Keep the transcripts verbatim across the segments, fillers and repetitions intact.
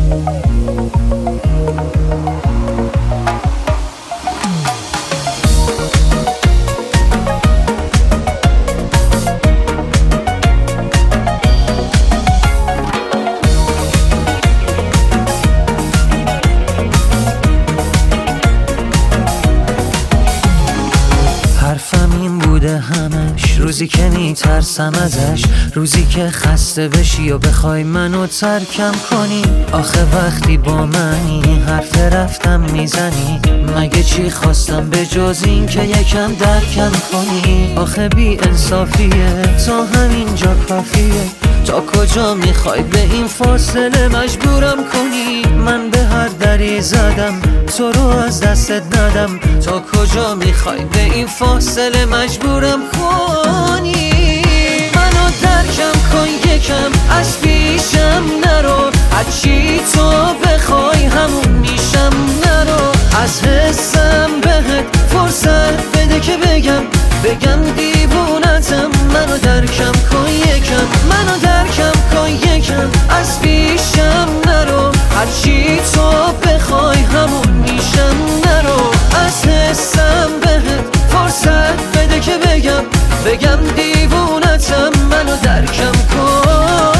حرفم این بوده همش، روزی که میترسم ازش، روزی که خسته بشی و بخوای منو ترکم کنی. آخه وقتی با منی حرف رفتم میزنی، مگه چی خواستم به جز این که یکم درکم کنی؟ آخه بی انصافیه تا همینجا کافیه، تا کجا میخوای به این فاصله مجبورم کنی؟ من به هر دری زدم تو رو از دستت ندم، تا کجا میخوای به این فاصله مجبورم کنی؟ منو درکم کن یکم، از پیشم نرو، هرچی تو بخوای همون میشم، نرو از حسم بهت فرصت بده که بگم بگم دیوونتم. منو درکم کن یکم، منو درکم کن یکم، از پیشم نرو، هرچی تو بخوای همون میشم، نرو از حسم بهت فرصت بده که بگم بگم دیوونتم. منو درکم کن.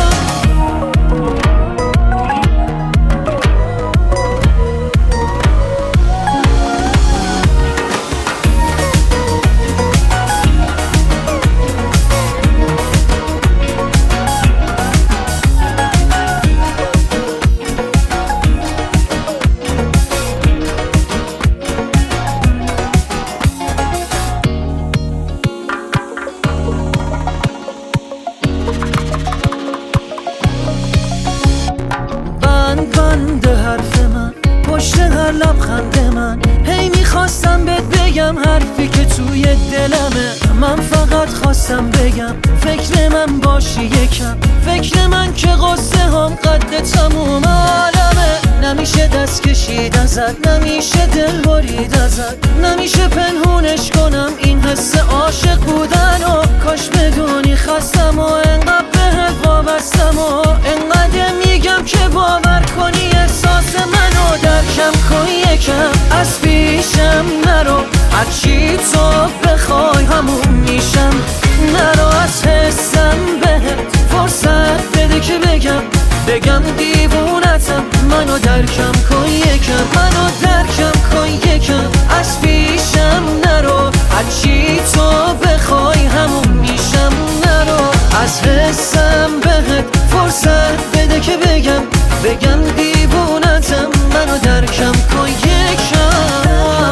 بند حرف من پشت هر لبخند من، هی میخواستم بهت بگم حرفی که توی دلمه. من فقط خواستم بگم فکر من باشی یکم، فکر من که قصه هم قد تموم عالمه. نمیشه دست کشید ازت، نمیشه دل برید ازت، نمیشه پنهونش کنم این حس عاشق بودن و کاش بدونی خستم و انقدر بهت وابستم و انقدر میگم که باور کنی احساس منو. درکم کن یکم، از پیشم نرو، هرچی تو بخوای همون میشم، نرو از حسم بهت فرصت بده که بگم بگم دیوونتم. منو درکم کن یکم، منو درکم کن یکم، از پیشم نرو، هرچی تو بخوای همون میشم، نرو از حسم بهت فرصت بده که بگم بگم دیوونتم. منو درکم کن یکم.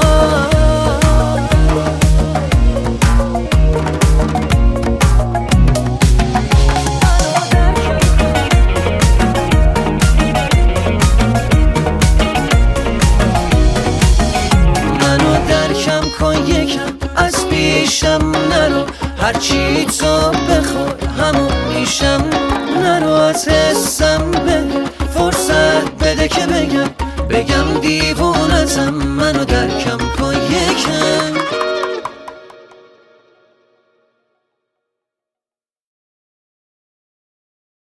از پیشم نرو، هرچی تو بخوای همون میشم، نرو از حسم به فرصت بده که بگم بگم دیوونتم. منو درکم کن یکم.